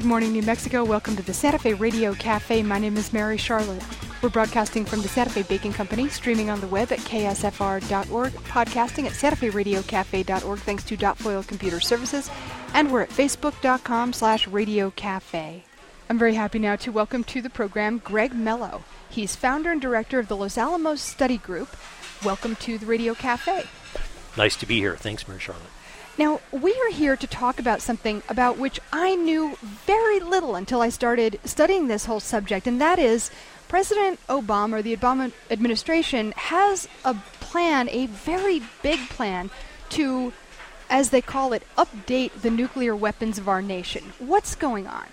Good morning, New Mexico. Welcome to the Santa Fe Radio Cafe. My name is Mary Charlotte. We're broadcasting from the Santa Fe Baking Company, streaming on the web at ksfr.org, podcasting at santaferadiocafe.org thanks to Dot Foil Computer Services, and we're at facebook.com/Radio Cafe. I'm very happy now to welcome to the program Greg Mello. He's founder and director of the Los Alamos Study Group. Welcome to the Radio Cafe. Nice to be here. Thanks, Mary Charlotte. Now, we are here to talk about something about which I knew very little until I started studying this whole subject, and that is President Obama, or the Obama administration, has a plan, a very big plan, to, as they call it, update the nuclear weapons of our nation. What's going on?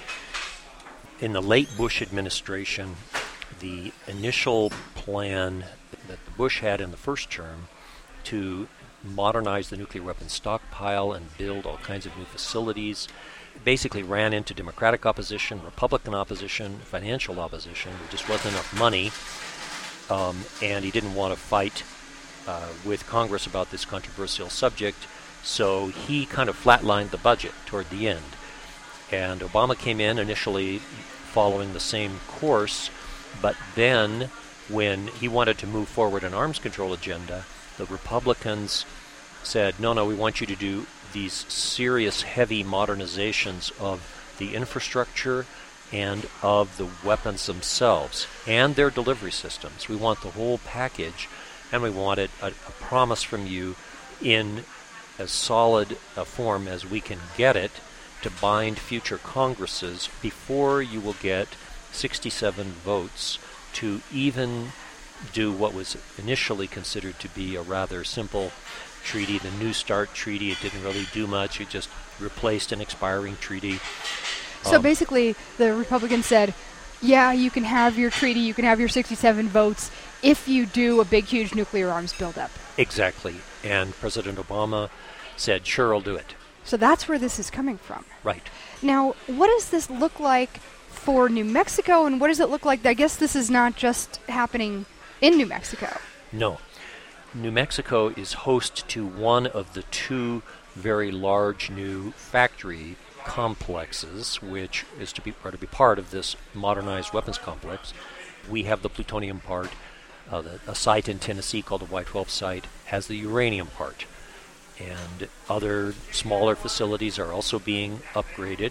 In the late Bush administration, the initial plan that the Bush had in the first term to modernize the nuclear weapons stockpile and build all kinds of new facilities basically ran into Democratic opposition, Republican opposition, financial opposition. There just wasn't enough money, and he didn't want to fight with Congress about this controversial subject, so he kind of flatlined the budget toward the end. And Obama came in initially following the same course, but then when he wanted to move forward an arms control agenda, the Republicans said, no, we want you to do these serious, heavy modernizations of the infrastructure and of the weapons themselves and their delivery systems. We want the whole package, and we want a promise from you in as solid a form as we can get it to bind future Congresses before you will get 67 votes to even do what was initially considered to be a rather simple treaty, the New START treaty. It didn't really do much. It just replaced an expiring treaty. So basically, the Republicans said, yeah, you can have your treaty, you can have your 67 votes if you do a big, huge nuclear arms buildup. Exactly. And President Obama said, sure, I'll do it. So that's where this is coming from. Right. Now, what does this look like for New Mexico, and what does it look like? I guess this is not just happening in New Mexico. No. New Mexico is host to one of the two very large new factory complexes, which is to be part of this modernized weapons complex. We have the plutonium part. A site in Tennessee called the Y-12 site has the uranium part. And other smaller facilities are also being upgraded.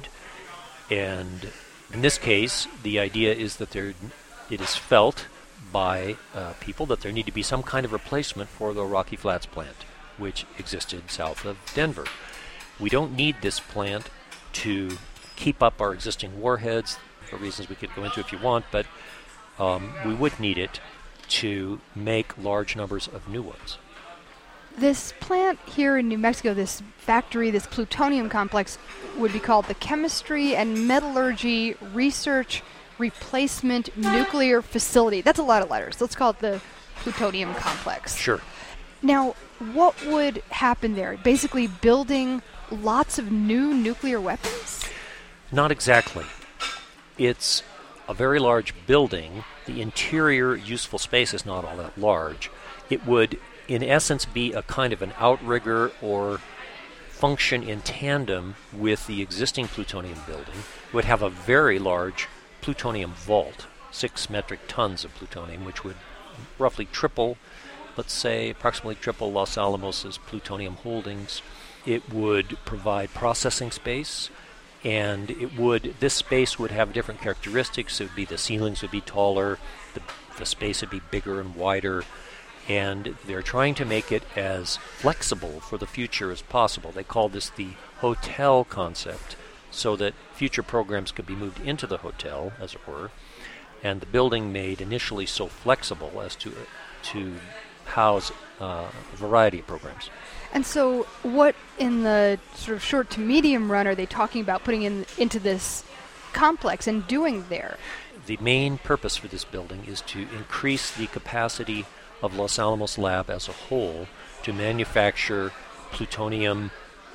And in this case, the idea is that it is felt by people that there need to be some kind of replacement for the Rocky Flats plant, which existed south of Denver. We don't need this plant to keep up our existing warheads, for reasons we could go into if you want, but we would need it to make large numbers of new ones. This plant here in New Mexico, this factory, this plutonium complex, would be called the Chemistry and Metallurgy Research Replacement Nuclear Facility. That's a lot of letters. Let's call it the plutonium complex. Sure. Now, what would happen there? Basically building lots of new nuclear weapons? Not exactly. It's a very large building. The interior useful space is not all that large. It would, in essence, be a kind of an outrigger or function in tandem with the existing plutonium building. It would have a very large plutonium vault, 6 metric tons of plutonium, which would roughly triple, let's say approximately triple Los Alamos' plutonium holdings. It would provide processing space, and this space would have different characteristics. It would be, the ceilings would be taller, the space would be bigger and wider, and they're trying to make it as flexible for the future as possible. They call this the hotel concept, so that future programs could be moved into the hotel, as it were, and the building made initially so flexible as to house a variety of programs. And so what in the sort of short to medium run are they talking about putting into this complex and doing there? The main purpose for this building is to increase the capacity of Los Alamos Lab as a whole to manufacture plutonium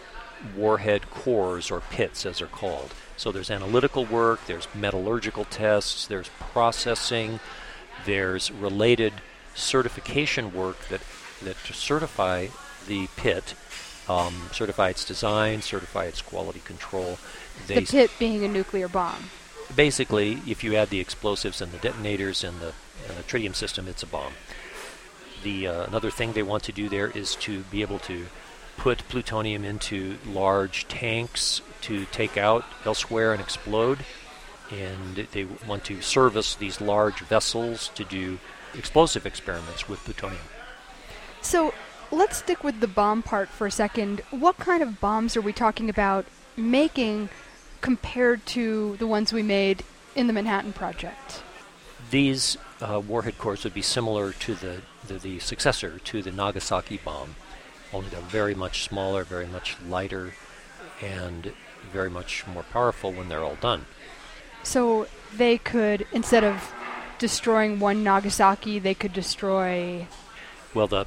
warhead cores, or pits as they're called. So there's analytical work, there's metallurgical tests, there's processing, there's related certification work that to certify the pit certify its design, certify its quality control. The pit being a nuclear bomb. Basically, if you add the explosives and the detonators and the tritium system, it's a bomb. Another thing they want to do there is to be able to put plutonium into large tanks to take out elsewhere and explode. And they want to service these large vessels to do explosive experiments with plutonium. So let's stick with the bomb part for a second. What kind of bombs are we talking about making compared to the ones we made in the Manhattan Project? These warhead cores would be similar to the successor to the Nagasaki bomb, only they're very much smaller, very much lighter, and very much more powerful when they're all done. So they could, instead of destroying one Nagasaki, they could destroy... Well, the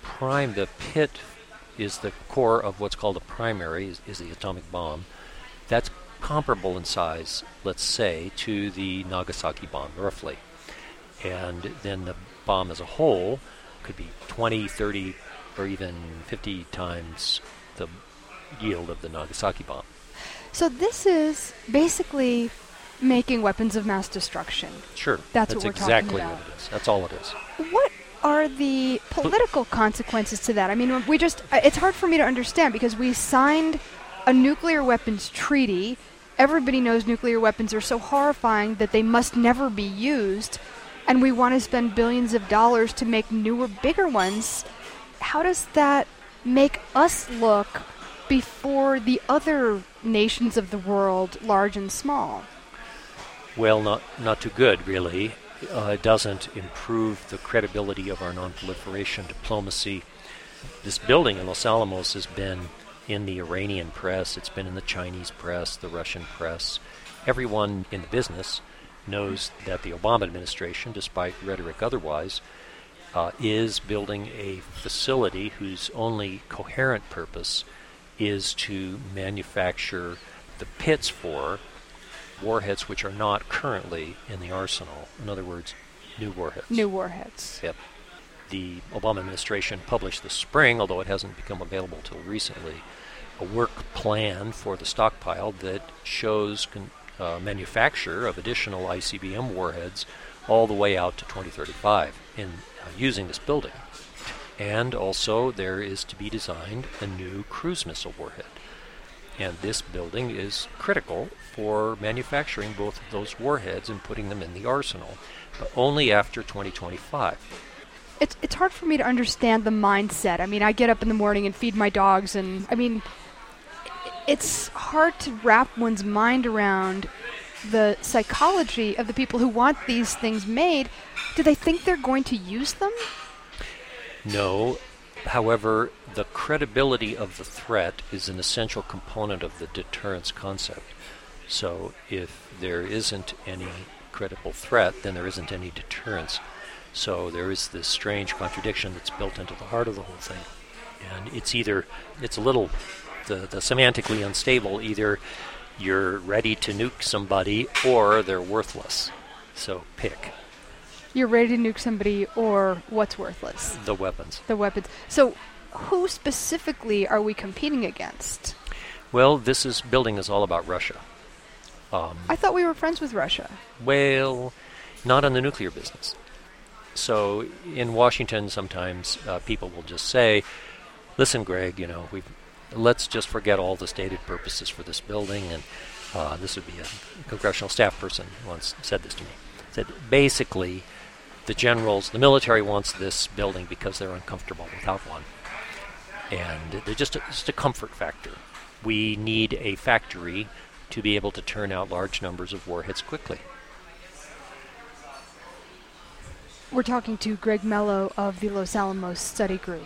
pit is the core of what's called a primary, is the atomic bomb. That's comparable in size, let's say, to the Nagasaki bomb, roughly. And then the bomb as a whole could be 20, 30, or even 50 times the yield of the Nagasaki bomb. So this is basically making weapons of mass destruction. Sure. That's what we're exactly talking about. what it is. That's all it is. What are the political consequences to that? I mean, it's hard for me to understand because we signed a nuclear weapons treaty. Everybody knows nuclear weapons are so horrifying that they must never be used, and we want to spend billions of dollars to make newer, bigger ones. How does that make us look before the other nations of the world, large and small? Well, not too good, really. It doesn't improve the credibility of our non-proliferation diplomacy. This building in Los Alamos has been in the Iranian press, it's been in the Chinese press, the Russian press. Everyone in the business knows that the Obama administration, despite rhetoric otherwise, is building a facility whose only coherent purpose is to manufacture the pits for warheads which are not currently in the arsenal. In other words, new warheads. New warheads. Yep. The Obama administration published this spring, although it hasn't become available till recently, a work plan for the stockpile that shows manufacture of additional ICBM warheads all the way out to 2035 in using this building. And also there is to be designed a new cruise missile warhead. And this building is critical for manufacturing both of those warheads and putting them in the arsenal, but only after 2025. It's hard for me to understand the mindset. I mean, I get up in the morning and feed my dogs, and I mean, it's hard to wrap one's mind around the psychology of the people who want these things made. Do they think they're going to use them? No. However, the credibility of the threat is an essential component of the deterrence concept. So if there isn't any credible threat, then there isn't any deterrence. So there is this strange contradiction that's built into the heart of the whole thing. And it's a little the semantically unstable. Either you're ready to nuke somebody or they're worthless. So pick. You're ready to nuke somebody or what's worthless? The weapons. The weapons. So who specifically are we competing against? Well, this building is all about Russia. I thought we were friends with Russia. Well, not in the nuclear business. So in Washington, sometimes people will just say, listen, Greg, let's just forget all the stated purposes for this building. And this would be a congressional staff person once said this to me. Said, basically, the military wants this building because they're uncomfortable without one. And they're just a comfort factor. We need a factory to be able to turn out large numbers of warheads quickly. We're talking to Greg Mello of the Los Alamos Study Group.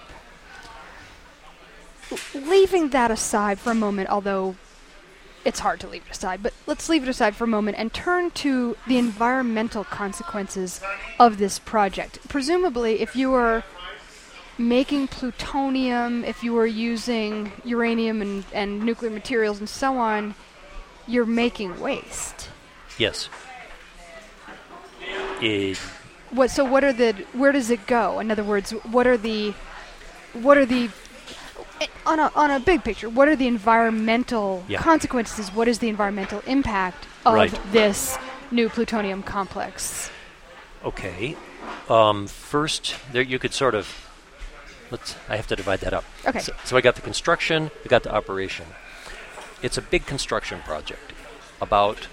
Leaving that aside for a moment, although it's hard to leave it aside, but let's leave it aside for a moment and turn to the environmental consequences of this project. Presumably, if you were making plutonium, if you were using uranium and nuclear materials and so on, you're making waste. Yes. Where does it go? In other words, what are the On a big picture, what are the environmental consequences? What is the environmental impact of this new plutonium complex? Okay. First, there you could sort of... I have to divide that up. Okay. So I got the construction, we got the operation. It's a big construction project, about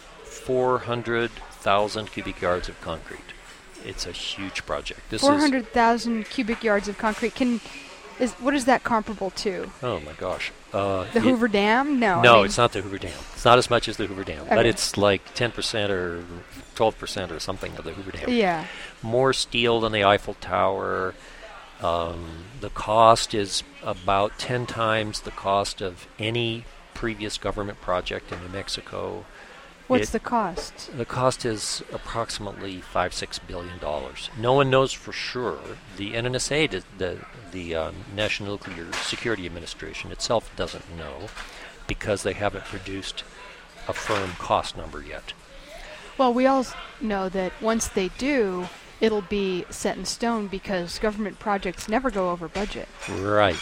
400,000 cubic yards of concrete. It's a huge project. 400,000 cubic yards of concrete. What is that comparable to? Oh my gosh. The Hoover Dam? No. No, it's not the Hoover Dam. It's not as much as the Hoover Dam, Okay. but it's like 10% or 12% or something of the Hoover Dam. Yeah. More steel than the Eiffel Tower. The cost is about 10 times the cost of any previous government project in New Mexico. What's the cost? The cost is approximately $5-6 billion. No one knows for sure. The NNSA, the National Nuclear Security Administration itself, doesn't know because they haven't produced a firm cost number yet. Well, we all know that once they do, it'll be set in stone because government projects never go over budget. Right.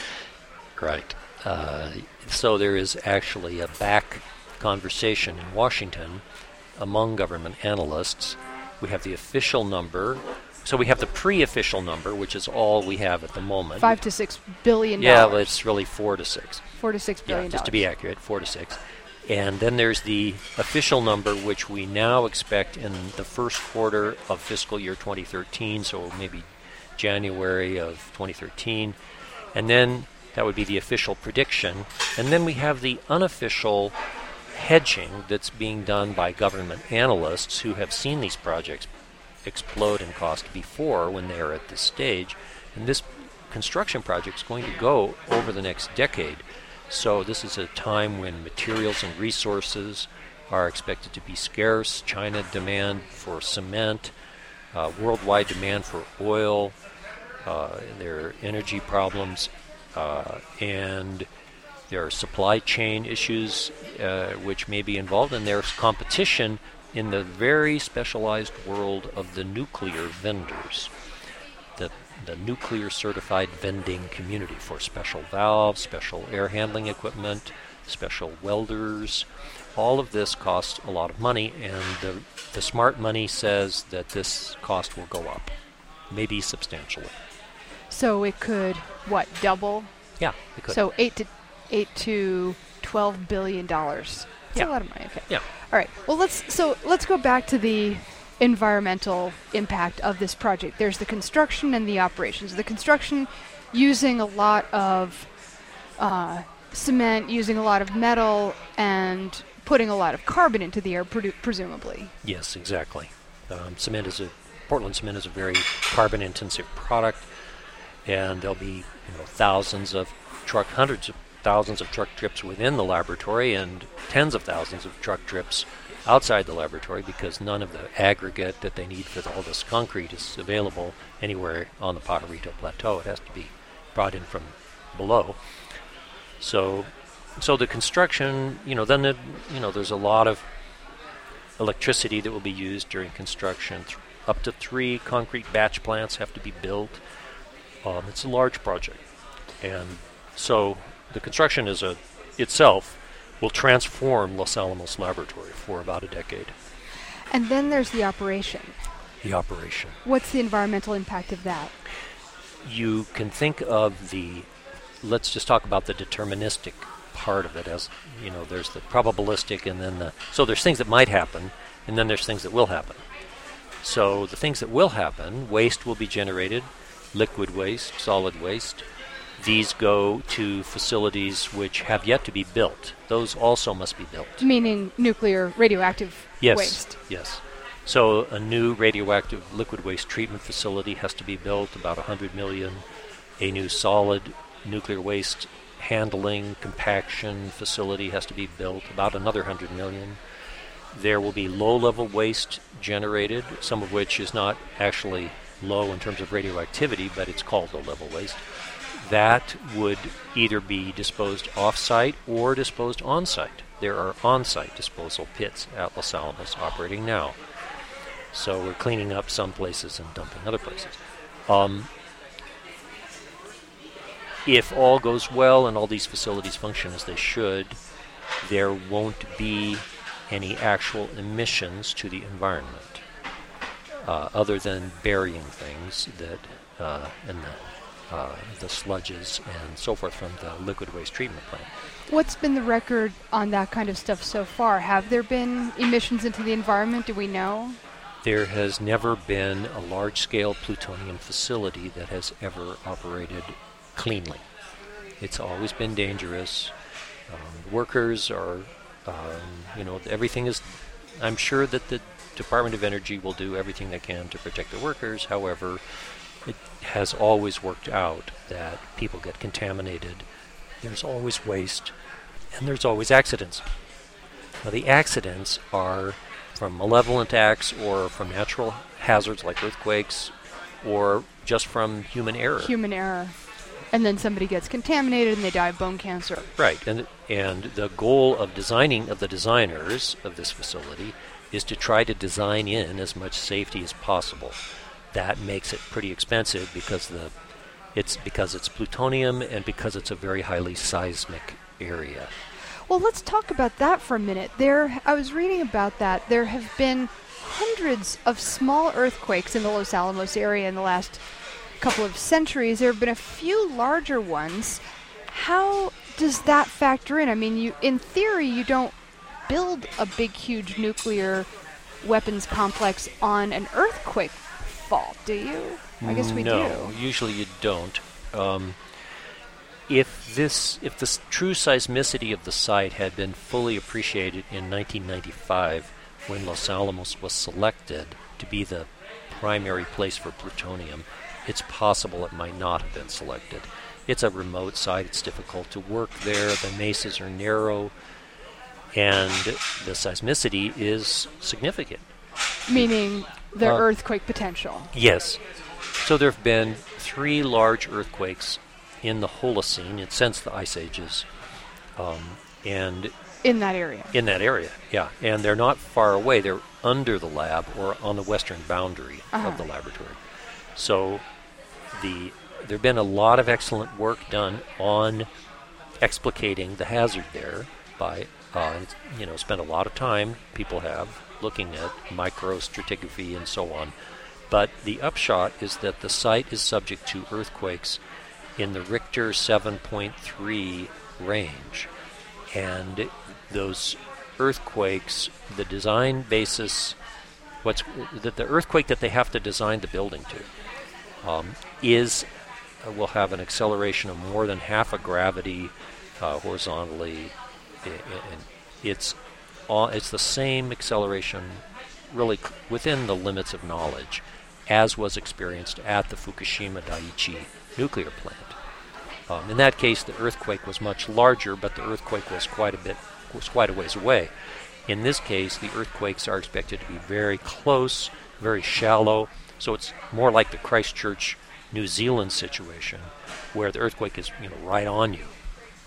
So there is actually a back conversation in Washington among government analysts. We have the official number. So we have the pre-official number, which is all we have at the moment. $5 to $6 billion. Yeah, well, it's really 4 to 6. $4 to $6 billion. Yeah, just to be accurate, 4 to 6. And then there's the official number, which we now expect in the first quarter of fiscal year 2013, so maybe January of 2013. And then that would be the official prediction. And then we have the unofficial hedging that's being done by government analysts who have seen these projects explode in cost before when they are at this stage. And this construction project is going to go over the next decade. So this is a time when materials and resources are expected to be scarce. China demand for cement, worldwide demand for oil, there are energy problems, and there are supply chain issues which may be involved, and there's competition in the very specialized world of the nuclear vendors, the nuclear certified vending community for special valves, special air handling equipment, special welders. All of this costs a lot of money, and the smart money says that this cost will go up, maybe substantially. So it could, double? Yeah, it could. So $8 to $12 billion. That's a lot of money. Okay. Yeah. All right. Well, let's go back to the environmental impact of this project. There's the construction and the operations. The construction using a lot of cement, using a lot of metal, and putting a lot of carbon into the air, presumably. Yes, exactly. Portland cement is a very carbon-intensive product, and there'll be hundreds of thousands of truck trips within the laboratory and tens of thousands of truck trips outside the laboratory because none of the aggregate that they need for all this concrete is available anywhere on the Pajarito Plateau. It has to be brought in from below. So the construction, then there's a lot of electricity that will be used during construction. Up to 3 concrete batch plants have to be built. It's a large project, and so the construction itself will transform Los Alamos Laboratory for about a decade. And then there's the operation. The operation. What's the environmental impact of that? You can think of let's just talk about the deterministic part of it as, there's the probabilistic and then so there's things that might happen and then there's things that will happen. So the things that will happen, waste will be generated, liquid waste, solid waste. These go to facilities which have yet to be built. Those also must be built. Meaning nuclear radioactive waste. Yes. So a new radioactive liquid waste treatment facility has to be built, about $100 million. A new solid nuclear waste handling, compaction facility has to be built, about another $100 million. There will be low-level waste generated, some of which is not actually low in terms of radioactivity, but it's called low-level waste. That would either be disposed off-site or disposed on-site. There are on-site disposal pits at Los Alamos operating now. So we're cleaning up some places and dumping other places. if all goes well and all these facilities function as they should, there won't be any actual emissions to the environment, other than burying things that and the sludges and so forth from the liquid waste treatment plant. What's been the record on that kind of stuff so far? Have there been emissions into the environment? Do we know? There has never been a large-scale plutonium facility that has ever operated cleanly. It's always been dangerous. Workers are, everything is. I'm sure that the Department of Energy will do everything they can to protect the workers. However, it has always worked out that people get contaminated. There's always waste, and there's always accidents. Now, the accidents are from malevolent acts or from natural hazards like earthquakes or just from human error. Human error. And then somebody gets contaminated and they die of bone cancer. Right. And the goal of the designers of this facility is to try to design in as much safety as possible. That makes it pretty expensive because it's plutonium and because it's a very highly seismic area. Well, let's talk about that for a minute. I was reading about that. There have been hundreds of small earthquakes in the Los Alamos area in the last couple of centuries. There have been a few larger ones. How does that factor in? I mean, in theory, you don't build a big, huge nuclear weapons complex on an earthquake fault, do you? I guess we do. No, usually you don't. If the true seismicity of the site had been fully appreciated in 1995, when Los Alamos was selected to be the primary place for plutonium, it's possible it might not have been selected. It's a remote site. It's difficult to work there. The mesas are narrow, and the seismicity is significant. Meaning the earthquake potential. Yes. So there have been 3 large earthquakes in the Holocene since the Ice Ages, and in that area. In that area, yeah. And they're not far away. They're under the lab or on the western boundary of the laboratory. So there have been a lot of excellent work done on explicating the hazard there by, spent a lot of time, people have, looking at microstratigraphy and so on. But the upshot is that the site is subject to earthquakes in the Richter 7.3 range. And those earthquakes, the design basis, the earthquake that they have to design the building to will have an acceleration of more than half a gravity horizontally. And it's the same acceleration, really within the limits of knowledge, as was experienced at the Fukushima Daiichi nuclear plant. In that case, the earthquake was much larger, but the earthquake was quite a ways away. In this case, the earthquakes are expected to be very close, very shallow, so it's more like the Christchurch, New Zealand situation, where the earthquake is right on you.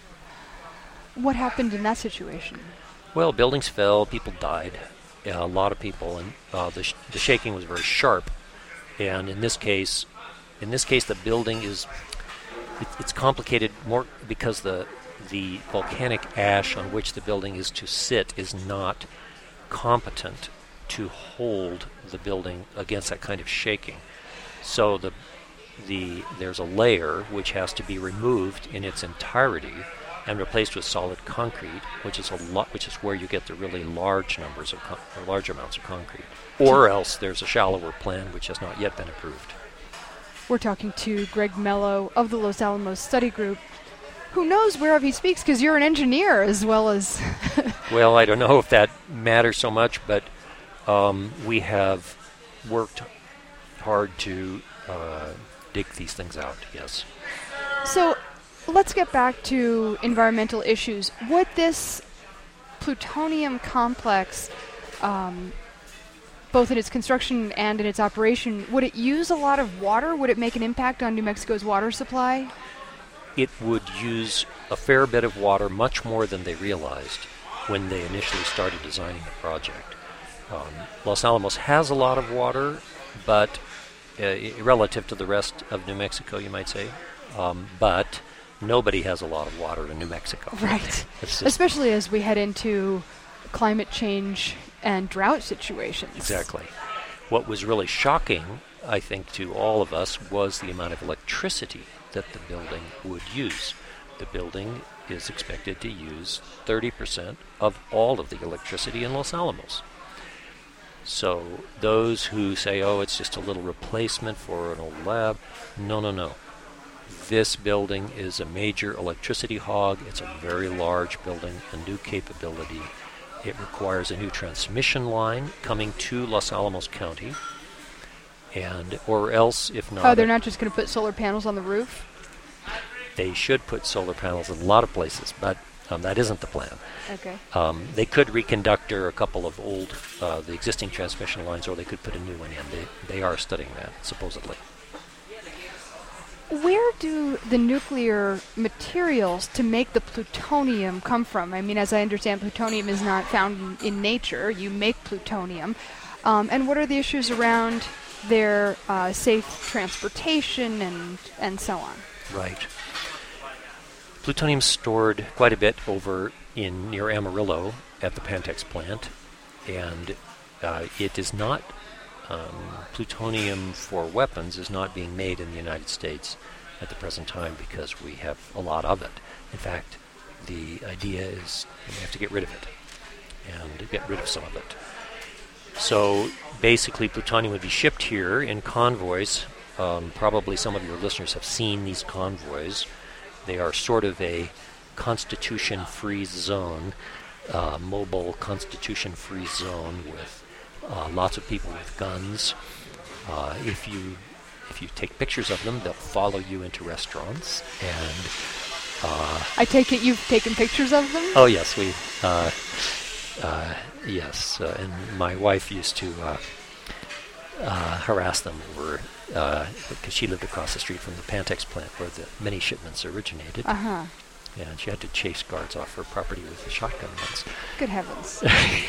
What happened in that situation? Well, buildings fell, people died, a lot of people, and the shaking was very sharp. And in this case, the building it's complicated more because the volcanic ash on which the building is to sit is not competent to hold the building against that kind of shaking. So there's a layer which has to be removed in its entirety and replaced with solid concrete, which is where you get the really large amounts of concrete. Or else there's a shallower plan which has not yet been approved. We're talking to Greg Mello of the Los Alamos Study Group, who knows whereof he speaks because you're an engineer as well as... Well, I don't know if that matters so much, but we have worked hard to dig these things out, yes. So let's get back to environmental issues. Would this plutonium complex, both in its construction and in its operation, would it use a lot of water? Would it make an impact on New Mexico's water supply? It would use a fair bit of water, much more than they realized when they initially started designing the project. Los Alamos has a lot of water, but relative to the rest of New Mexico, you might say. But nobody has a lot of water in New Mexico. Right. It's just Especially as we head into climate change and drought situations. exactly. What was really shocking, I think, to all of us was the amount of electricity that the building would use. The building is expected to use 30% of all of the electricity in Los Alamos. So those who say, oh, it's just a little replacement for an old lab, no. This building is a major electricity hog. It's a very large building, a new capability. It requires a new transmission line coming to Los Alamos County, or else, if not... Oh, they're not just going to put solar panels on the roof? They should put solar panels in a lot of places, but that isn't the plan. Okay. They could reconductor a couple of old, the existing transmission lines, or they could put a new one in. They are studying that, supposedly. Where do the nuclear materials to make the plutonium come from? I mean, as I understand, plutonium is not found in nature. You make plutonium. And what are the issues around their safe transportation and so on? Right. Plutonium stored quite a bit over near Amarillo at the Pantex plant, and it is not... plutonium for weapons is not being made in the United States at the present time because we have a lot of it. In fact, the idea is we have to get rid of it and get rid of some of it. So basically plutonium would be shipped here in convoys. Probably some of your listeners have seen these convoys. They are sort of a constitution-free zone, mobile constitution-free zone with lots of people with guns. If you take pictures of them, they'll follow you into restaurants. And I take it you've taken pictures of them? oh yes, yes. And my wife used to harass them over because she lived across the street from the Pantex plant where the many shipments originated. Uh-huh. And she had to chase guards off her property with a shotgun once. Good heavens.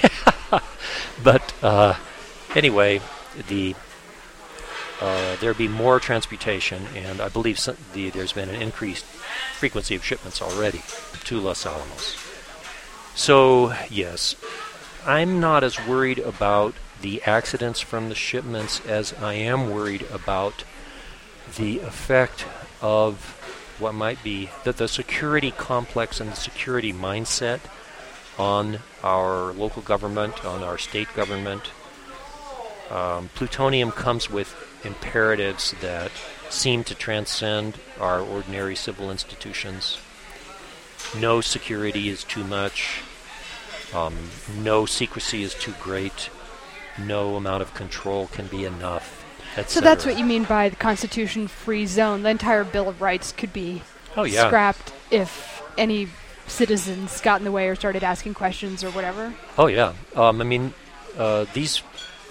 But anyway, there'd be more transportation, and I believe there's been an increased frequency of shipments already to Los Alamos. So, yes, I'm not as worried about the accidents from the shipments as I am worried about the effect of what might be the security complex and the security mindset on our local government, on our state government. Plutonium comes with imperatives that seem to transcend our ordinary civil institutions. No security is too much. No secrecy is too great. No amount of control can be enough. So that's what you mean by the Constitution-free zone. The entire Bill of Rights could be scrapped if any citizens got in the way or started asking questions or whatever. Oh yeah. These.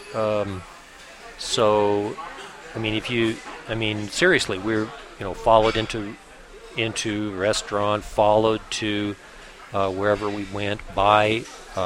Seriously, we're followed into restaurant, followed to wherever we went by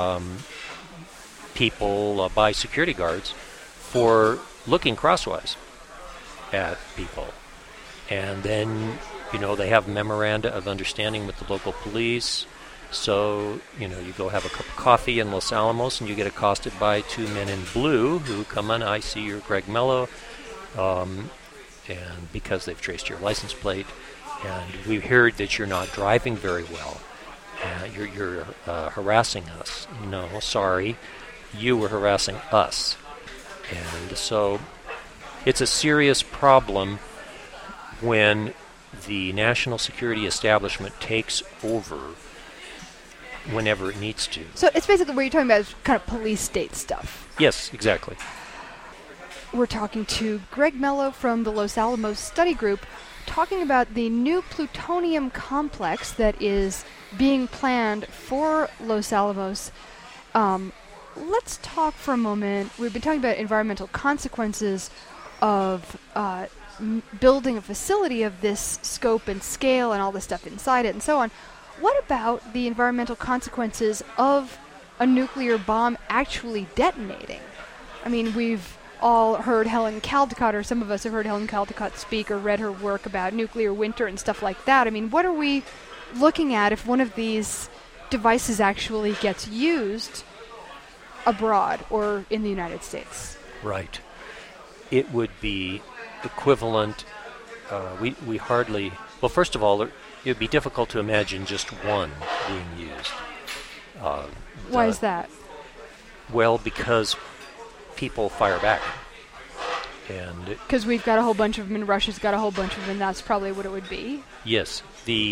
people, by security guards for looking crosswise at people. And then, they have memoranda of understanding with the local police. So, you go have a cup of coffee in Los Alamos and you get accosted by two men in blue who come in. I see you're Greg Mello. And because they've traced your license plate, and we've heard that you're not driving very well. You're harassing us. No, sorry. You were harassing us. And so it's a serious problem when the national security establishment takes over whenever it needs to. So it's basically what you're talking about is kind of police state stuff. Yes, exactly. We're talking to Greg Mello from the Los Alamos Study Group, talking about the new plutonium complex that is being planned for Los Alamos. Let's talk for a moment. We've been talking about environmental consequences of building a facility of this scope and scale and all the stuff inside it and so on. What about the environmental consequences of a nuclear bomb actually detonating? I mean, we've all heard Helen Caldicott, or some of us have heard Helen Caldicott speak or read her work about nuclear winter and stuff like that. I mean, what are we looking at if one of these devices actually gets used abroad or in the United States? Right. It would be equivalent. We hardly. Well, first of all, it would be difficult to imagine just one being used. Why is that? Well, because people fire back. And because we've got a whole bunch of them and Russia's got a whole bunch of them, and that's probably what it would be. Yes.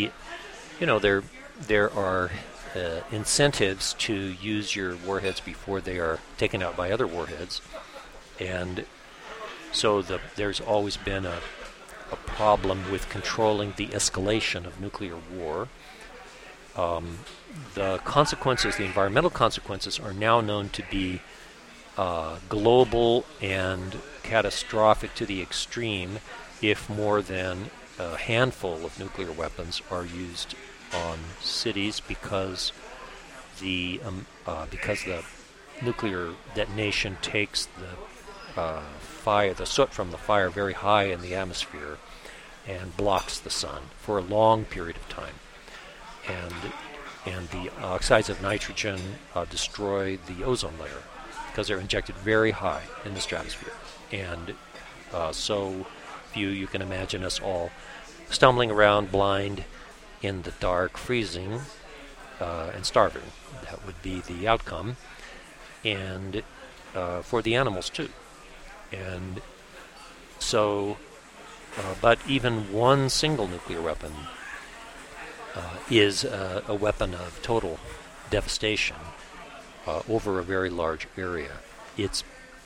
There are incentives to use your warheads before they are taken out by other warheads. And so there's always been a problem with controlling the escalation of nuclear war. The consequences, the environmental consequences, are now known to be global and catastrophic to the extreme if more than a handful of nuclear weapons are used on cities because the nuclear detonation takes the fire, the soot from the fire, very high in the atmosphere and blocks the sun for a long period of time. And the oxides of nitrogen destroy the ozone layer because they're injected very high in the stratosphere. And so you can imagine us all stumbling around blind in the dark, freezing, and starving. That would be the outcome. And for the animals too. And so, but even one single nuclear weapon is a weapon of total devastation over a very large area. It's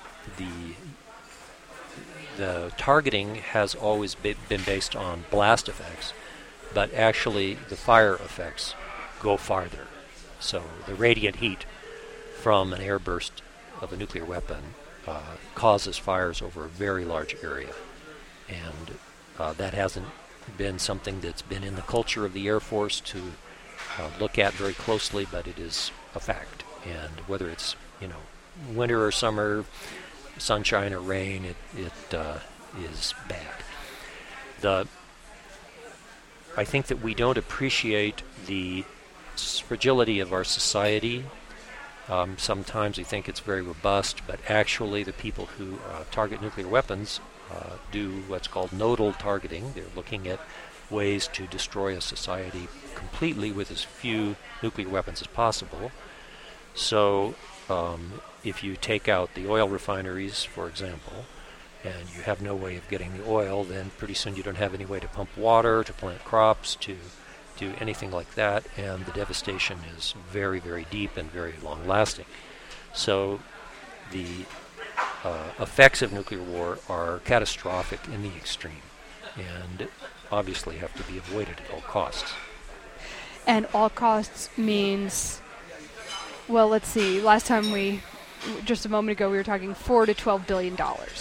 the targeting has always been based on blast effects, but actually the fire effects go farther. So the radiant heat from an airburst of a nuclear weapon causes fires over a very large area. And that hasn't been something that's been in the culture of the Air Force to look at very closely, but it is a fact. And whether it's winter or summer, sunshine or rain, it is bad. I think that we don't appreciate the fragility of our society. Sometimes we think it's very robust, but actually the people who target nuclear weapons do what's called nodal targeting. They're looking at ways to destroy a society completely with as few nuclear weapons as possible. So if you take out the oil refineries, for example, and you have no way of getting the oil, then pretty soon you don't have any way to pump water, to plant crops, to do anything like that, and the devastation is very, very deep and very long-lasting. So the effects of nuclear war are catastrophic in the extreme and obviously have to be avoided at all costs. And all costs means, well, let's see, last time just a moment ago we were talking $4 to $12 billion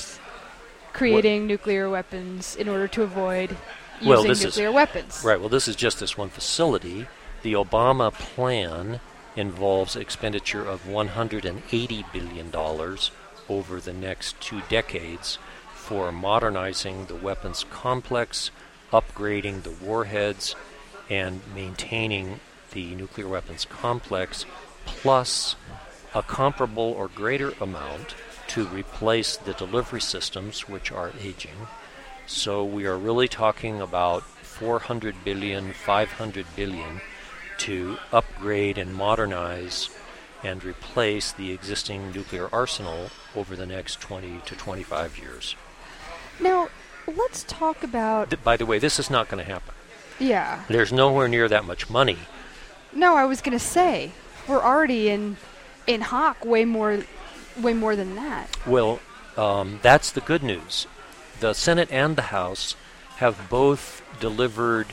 creating nuclear weapons in order to avoid using nuclear weapons. Right, well, this is just this one facility. The Obama plan involves expenditure of $180 billion over the next 2 decades for modernizing the weapons complex, upgrading the warheads, and maintaining the nuclear weapons complex, plus a comparable or greater amount to replace the delivery systems, which are aging. So we are really talking about $400 billion, $500 billion to upgrade and modernize and replace the existing nuclear arsenal over the next 20 to 25 years. Now, let's talk about... By the way, this is not going to happen. Yeah. There's nowhere near that much money. No, I was going to say, we're already in hock way more than that. Well, that's the good news. The Senate and the House have both delivered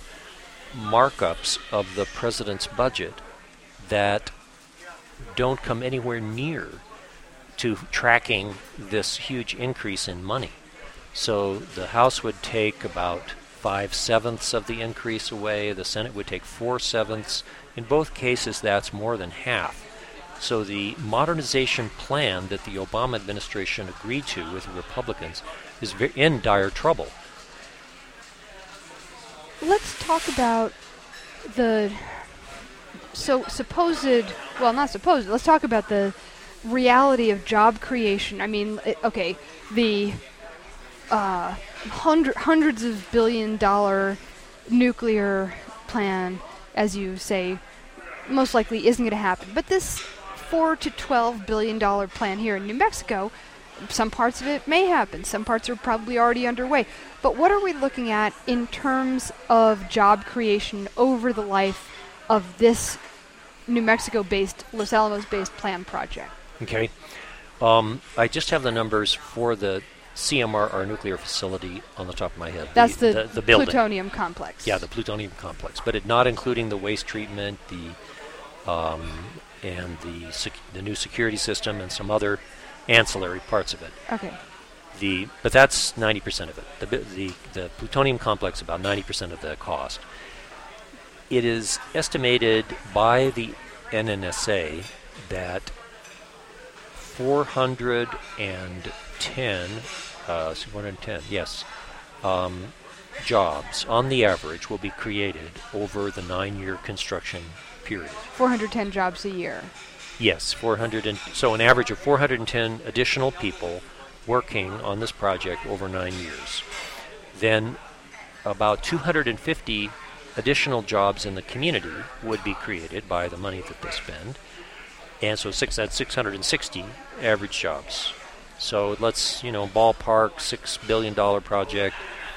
markups of the president's budget that don't come anywhere near to tracking this huge increase in money. So the House would take about 5/7 of the increase away. The Senate would take 4/7. In both cases, that's more than half. So the modernization plan that the Obama administration agreed to with the Republicans is in dire trouble. Let's talk about let's talk about the reality of job creation. I mean, the hundreds of billion-dollar nuclear plan, as you say, most likely isn't going to happen. But this $4 to $12 billion plan here in New Mexico, some parts of it may happen. Some parts are probably already underway. But what are we looking at in terms of job creation over the life of this New Mexico-based, Los Alamos-based plan project? Okay. I just have the numbers for the CMR, our nuclear facility, on the top of my head. That's the building. plutonium complex. Yeah, the plutonium complex, but not including the waste treatment, and the new security system, and some other ancillary parts of it. Okay. But that's 90% of it. The plutonium complex, about 90% of the cost. It is estimated by the NNSA that 410 jobs on the average will be created over the 9-year construction period. 410 jobs a year. Yes, so an average of 410 additional people working on this project over 9 years. Then about 250 additional jobs in the community would be created by the money that they spend. And so that's 660 average jobs. So let's, ballpark $6 billion project,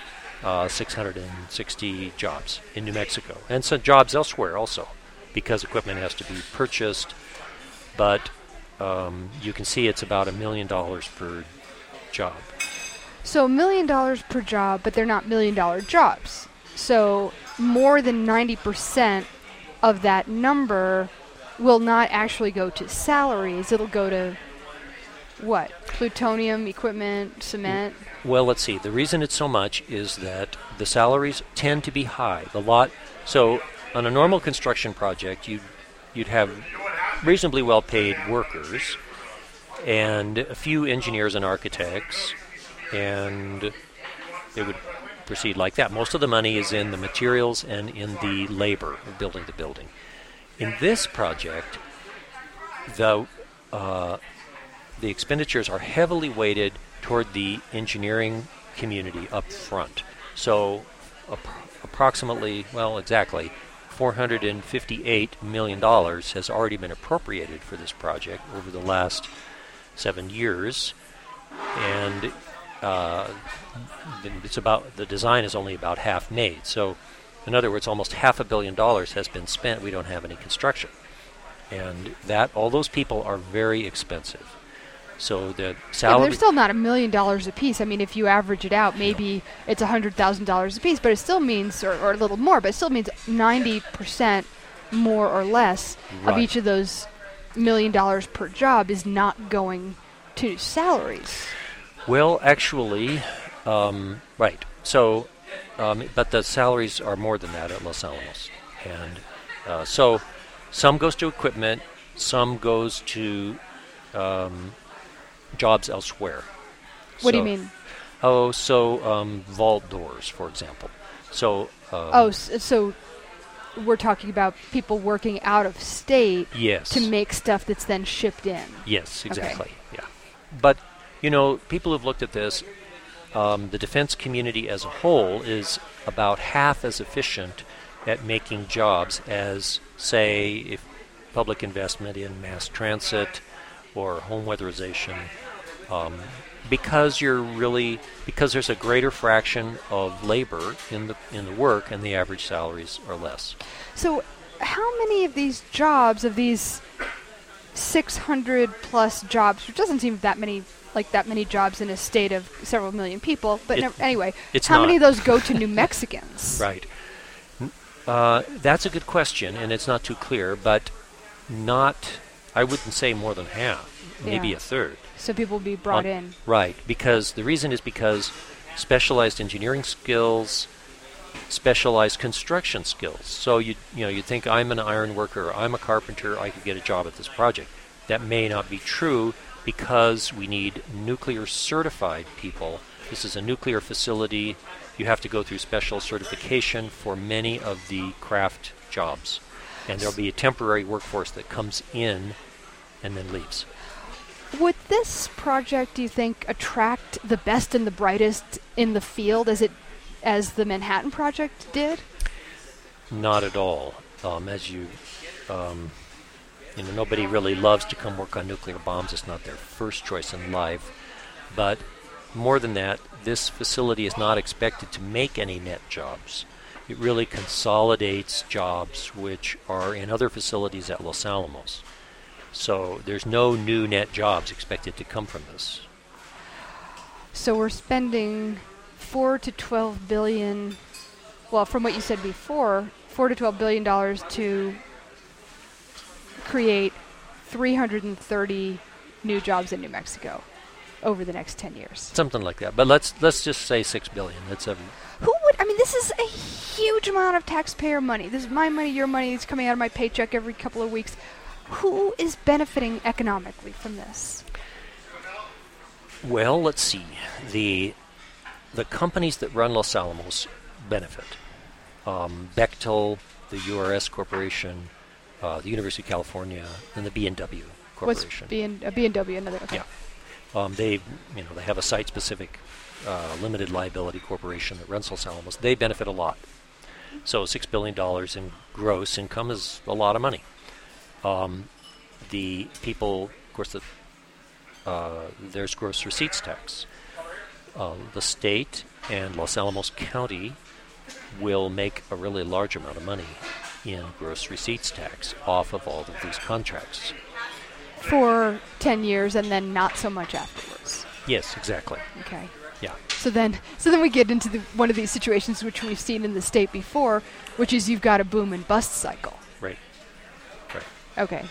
660 jobs in New Mexico. And some jobs elsewhere also, because equipment has to be purchased. But you can see it's about $1 million per job. So $1 million per job, but they're not $1 million jobs. So more than 90% of that number will not actually go to salaries. It'll go to what? Plutonium, equipment, cement? Well, let's see. The reason it's so much is that the salaries tend to be high. So on a normal construction project, you'd have reasonably well-paid workers and a few engineers and architects, and it would proceed like that. Most of the money is in the materials and in the labor of building the building. In this project, the expenditures are heavily weighted toward the engineering community up front. So exactly $458 million has already been appropriated for this project over the last 7 years, and the design is only about half made. So, in other words, almost $500 million has been spent. We don't have any construction, and all those people are very expensive. So the salary. They're still not $1 million a piece. I mean, if you average it out, maybe it's $100,000 a piece, but it still means, or a little more, but it still means 90% more or less of each of those $1 million per job is not going to salaries. Well, actually, right. So, but the salaries are more than that at Los Alamos, and so some goes to equipment, some goes to jobs elsewhere. What do you mean? Vault doors, for example. So. So we're talking about people working out of state. Yes. To make stuff that's then shipped in. Yes, exactly. Okay. Yeah, but people have looked at this. The defense community as a whole is about half as efficient at making jobs as, say, if public investment in mass transit or home weatherization, because there's a greater fraction of labor in the work, and the average salaries are less. So, how many of these jobs, of these 600 plus jobs, which doesn't seem that many jobs in a state of several million people, but anyway, how many of those go to New Mexicans? Right. That's a good question, and it's not too clear, but I wouldn't say more than half, maybe a third. So people will be brought in. Right, because the reason is because specialized engineering skills, specialized construction skills. So you'd think I'm an iron worker, I'm a carpenter, I could get a job at this project. that may not be true because we need nuclear certified people. This is a nuclear facility. You have to go through special certification for many of the craft jobs. And there'll be a temporary workforce that comes in and then leaves. Would this project, do you think, attract the best and the brightest in the field as the Manhattan Project did? Not at all. Nobody really loves to come work on nuclear bombs. It's not their first choice in life. But more than that, this facility is not expected to make any net jobs. It really consolidates jobs which are in other facilities at Los Alamos. So there's no new net jobs expected to come from this. So we're spending $4 to $12 billion, well, from what you said before, $4 to $12 billion to create 330 new jobs in New Mexico over the next 10 years. Something like that. But let's just say $6 billion. That's a this is a huge amount of taxpayer money. This is my money, your money. It's coming out of my paycheck every couple of weeks. Who is benefiting economically from this? Well, let's see. The companies that run Los Alamos benefit. Bechtel, the URS Corporation, the University of California, and the B&W Corporation. What's B&W? Another. Okay. Yeah. They have a site-specific limited liability corporation that runs Los Alamos. They benefit a lot. So $6 billion in gross income is a lot of money. The people, of course, there's gross receipts tax. The state and Los Alamos County will make a really large amount of money in gross receipts tax off of all of these contracts. For 10 years and then not so much afterwards. Yes, exactly. Okay. Yeah. So then we get into one of these situations which we've seen in the state before, which is you've got a boom and bust cycle. Right. Okay.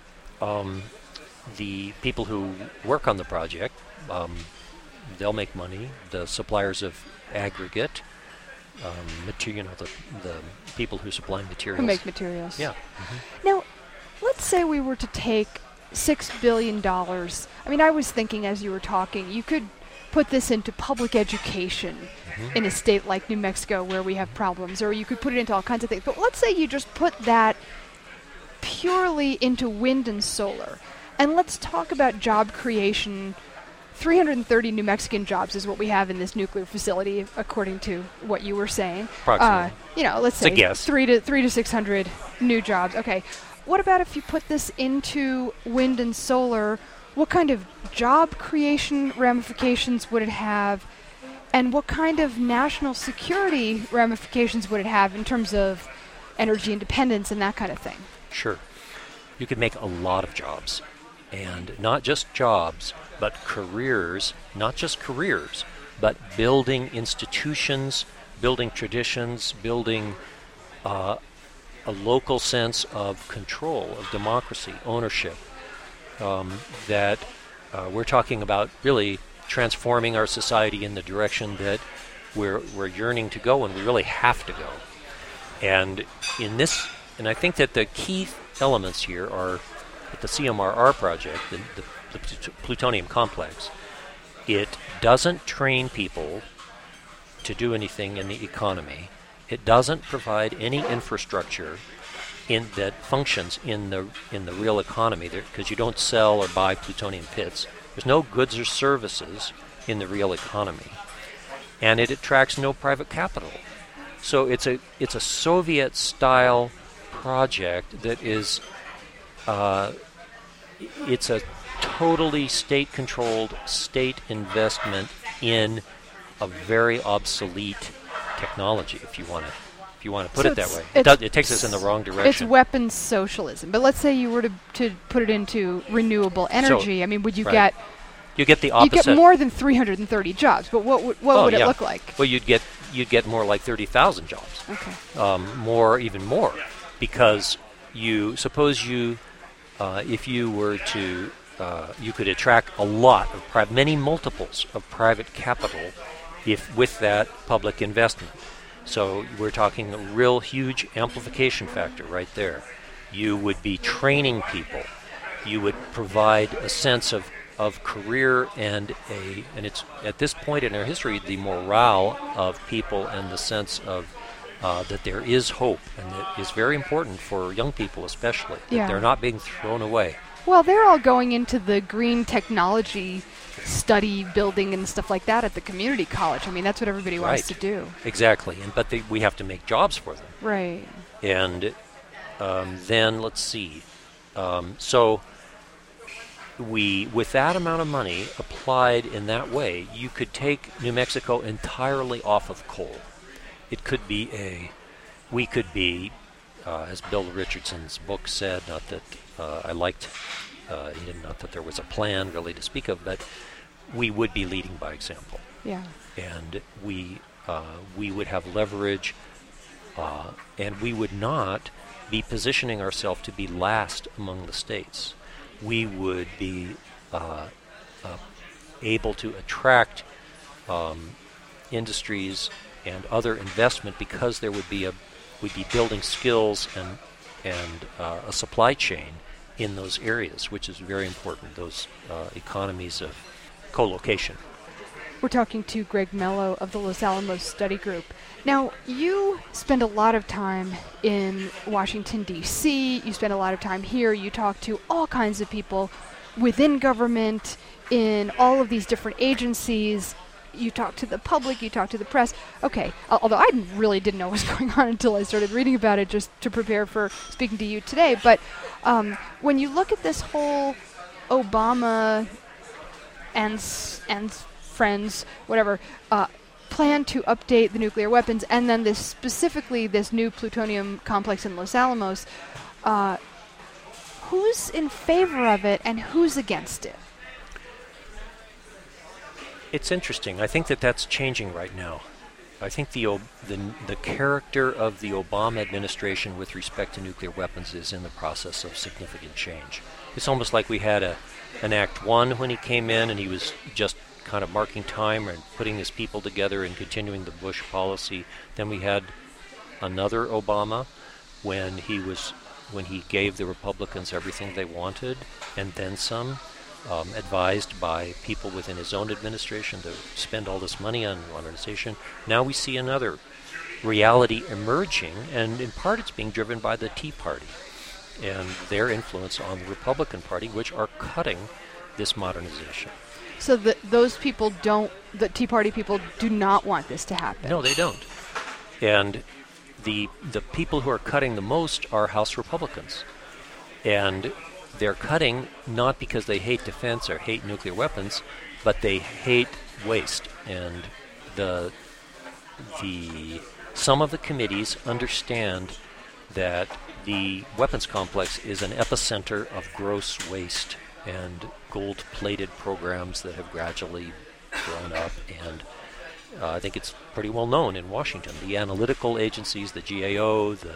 The people who work on the project, they'll make money. The suppliers of aggregate, the people who supply materials. Who make materials. Yeah. Mm-hmm. Now, let's say we were to take $6 billion. I mean, I was thinking as you were talking, you could put this into public education in a state like New Mexico where we have problems, or you could put it into all kinds of things. But let's say you just put that purely into wind and solar. And let's talk about job creation. 330 New Mexican jobs is what we have in this nuclear facility, according to what you were saying. Approximately. Let's say 300 to 600 new jobs. Okay. What about if you put this into wind and solar? What kind of job creation ramifications would it have? And what kind of national security ramifications would it have in terms of energy independence and that kind of thing? Sure. You could make a lot of jobs. And not just jobs, but careers. Not just careers, but building institutions, building traditions, building a local sense of control, of democracy, ownership, that we're talking about really transforming our society in the direction that we're yearning to go, and we really have to go. And I think that the key elements here are at the CMRR project, the plutonium complex. It doesn't train people to do anything in the economy. It doesn't provide any infrastructure that functions in the real economy, because you don't sell or buy plutonium pits. There's no goods or services in the real economy, and it attracts no private capital. So it's a Soviet-style project that is it's a totally state-controlled state investment in a very obsolete technology, if you want to put it that way. It takes us in the wrong direction. It's weapons socialism. But let's say you were to put it into renewable energy. So, I mean, would you right. You get the opposite. You get more than 330 jobs, but what would it look like? Well, you'd get more like 30,000 jobs. Okay. Even more, because suppose if you were to, you could attract a lot of many multiples of private capital with that public investment. So we're talking a real huge amplification factor right there. You would be training people. you would provide a sense of career and it's at this point in our history the morale of people and the sense of that there is hope, and that is very important for young people especially, that they're not being thrown away. Well, they're all going into the green technology study building and stuff like that at the community college. I mean, that's what everybody wants to do. Exactly, but we have to make jobs for them. Right. And then let's see. So with that amount of money applied in that way, you could take New Mexico entirely off of coal. It could be we could be, as Bill Richardson's book said, not that I liked, not that there was a plan really to speak of, but we would be leading by example. Yeah. And we would have leverage, and we would not be positioning ourselves to be last among the states. We would be able to attract industries and other investment because there would be we'd be building skills and a supply chain in those areas, which is very important, those economies of co-location. We're talking to Greg Mello of the Los Alamos Study Group. Now, you spend a lot of time in Washington, D.C., you spend a lot of time here, you talk to all kinds of people within government, in all of these different agencies, you talk to the public, you talk to the press. Okay, although I really didn't know what was going on until I started reading about it just to prepare for speaking to you today. But when you look at this whole Obama and friends, whatever, plan to update the nuclear weapons, and then specifically this new plutonium complex in Los Alamos, who's in favor of it and who's against it? It's interesting. I think that's changing right now. I think the character of the Obama administration with respect to nuclear weapons is in the process of significant change. It's almost like we had an Act 1 when he came in, and he was just kind of marking time and putting his people together and continuing the Bush policy. Then we had another Obama when he gave the Republicans everything they wanted, and then some. Advised by people within his own administration to spend all this money on modernization. Now we see another reality emerging, and in part it's being driven by the Tea Party and their influence on the Republican Party, which are cutting this modernization. So those people the Tea Party people do not want this to happen? No, they don't. And the people who are cutting the most are House Republicans. And they're cutting not because they hate defense or hate nuclear weapons, but they hate waste. And some of the committees understand that the weapons complex is an epicenter of gross waste and gold-plated programs that have gradually grown up. And I think it's pretty well known in Washington. The analytical agencies, the GAO, the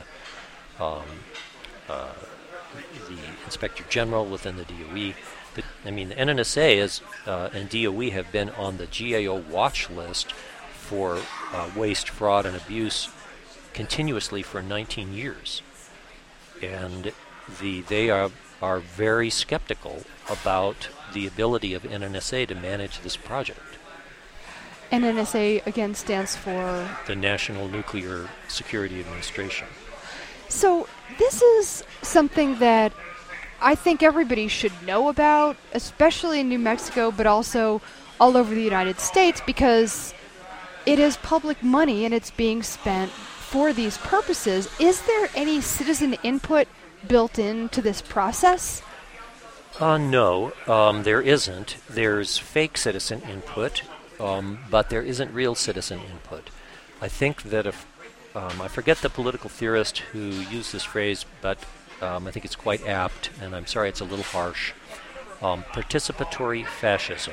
Inspector General within the DOE. The NNSA and DOE have been on the GAO watch list for waste, fraud, and abuse continuously for 19 years. And they are very skeptical about the ability of NNSA to manage this project. NNSA, again, stands for? The National Nuclear Security Administration. So this is something that I think everybody should know about, especially in New Mexico, but also all over the United States, because it is public money and it's being spent for these purposes. Is there any citizen input built into this process? No, there isn't. There's fake citizen input, but there isn't real citizen input. I think that if I forget the political theorist who used this phrase, but I think it's quite apt, and I'm sorry it's a little harsh. Participatory fascism.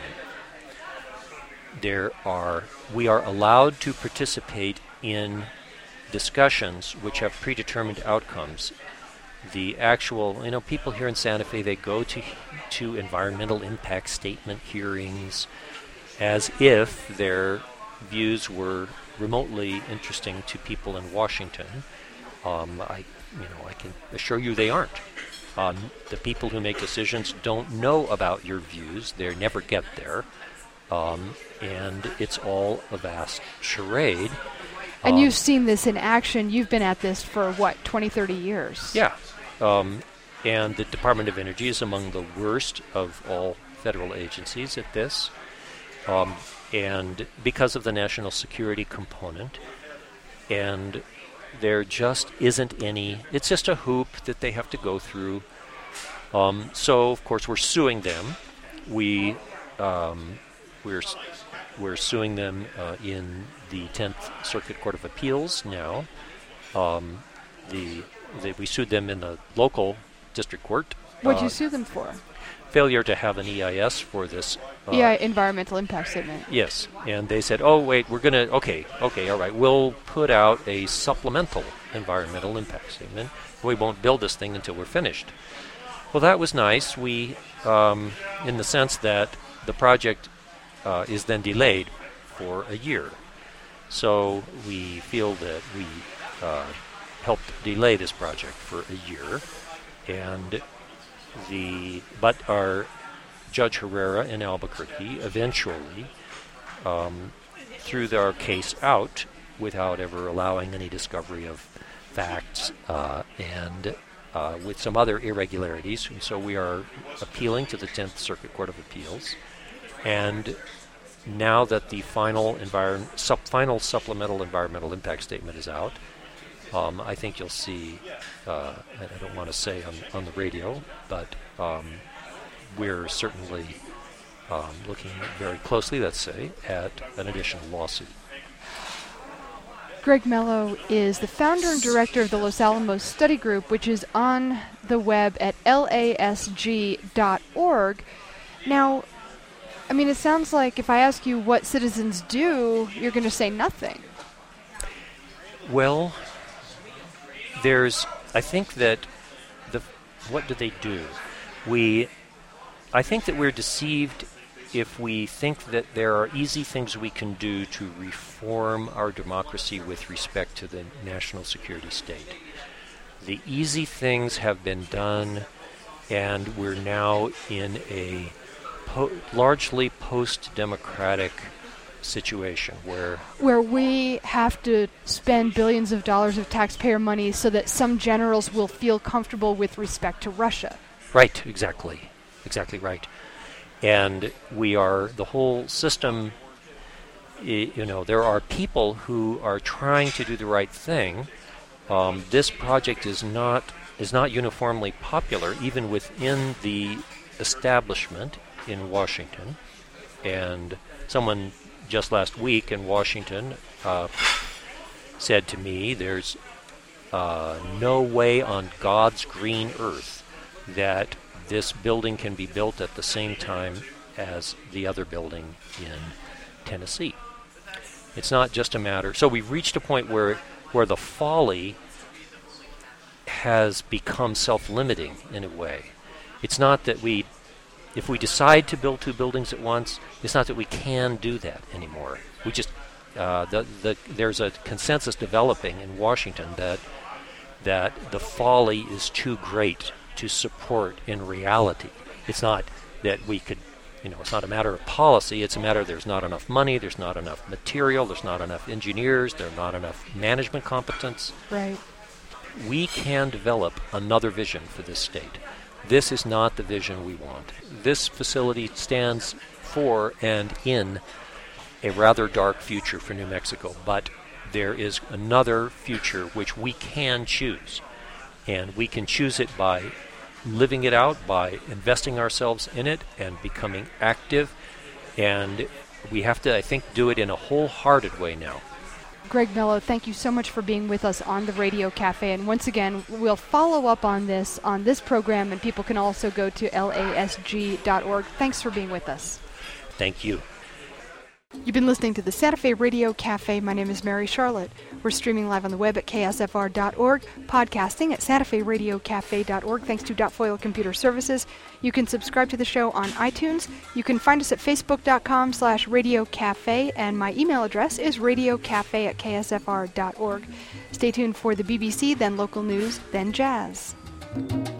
We are allowed to participate in discussions which have predetermined outcomes. The actual, people here in Santa Fe, they go to environmental impact statement hearings as if their views were remotely interesting to people in Washington. I can assure you they aren't. The people who make decisions don't know about your views. They never get there. And it's all a vast charade. And you've seen this in action. You've been at this for, 20, 30 years? Yeah. And the Department of Energy is among the worst of all federal agencies at this. And because of the national security component. And there just isn't any. It's just a hoop that they have to go through. So, of course, we're suing them. We're suing them in the 10th Circuit Court of Appeals now. We sued them in the local district court. What did you sue them for? Failure to have an EIS for this. Environmental impact statement. Yes, and they said, oh, wait, we're going to, okay, all right, we'll put out a supplemental environmental impact statement. We won't build this thing until we're finished. Well, that was nice. We, in the sense that the project is then delayed for a year. So we feel that we helped delay this project for a year, but our Judge Herrera in Albuquerque eventually threw our case out without ever allowing any discovery of facts and with some other irregularities. And so we are appealing to the 10th Circuit Court of Appeals. And now that the final supplemental environmental impact statement is out, I think you'll see, I don't want to say on the radio, but we're certainly looking very closely, let's say, at an additional lawsuit. Greg Mello is the founder and director of the Los Alamos Study Group, which is on the web at lasg.org. Now, I mean, it sounds like if I ask you what citizens do, you're going to say nothing. Well, I think that what do they do? I think that we're deceived if we think that there are easy things we can do to reform our democracy with respect to the national security state. The easy things have been done, and we're now in a largely post-democratic situation where we have to spend billions of dollars of taxpayer money so that some generals will feel comfortable with respect to Russia. Right, exactly right. And the whole system, there are people who are trying to do the right thing. This project is not uniformly popular, even within the establishment in Washington. And someone just last week in Washington said to me, there's no way on God's green earth that this building can be built at the same time as the other building in Tennessee. It's not just a matter. So we've reached a point where the folly has become self-limiting in a way. It's not that if we decide to build two buildings at once, it's not that we can do that anymore. We just there's a consensus developing in Washington that the folly is too great to support in reality. It's not that we could, it's not a matter of policy. It's a matter of there's not enough money, there's not enough material, there's not enough engineers, there's not enough management competence. Right. We can develop another vision for this state. This is not the vision we want. This facility stands for and in a rather dark future for New Mexico, but there is another future which we can choose. And we can choose it by living it out, by investing ourselves in it and becoming active. And we have to, I think, do it in a wholehearted way now. Greg Mello, thank you so much for being with us on the Radio Cafe. And once again, we'll follow up on this program, and people can also go to lasg.org. Thanks for being with us. Thank you. You've been listening to the Santa Fe Radio Cafe. My name is Mary Charlotte. We're streaming live on the web at ksfr.org, podcasting at santaferadiocafe.org, thanks to Foil Computer Services. You can subscribe to the show on iTunes. You can find us at facebook.com/Radio Cafe, and my email address is radiocafe@ksfr.org. Stay tuned for the BBC, then local news, then jazz.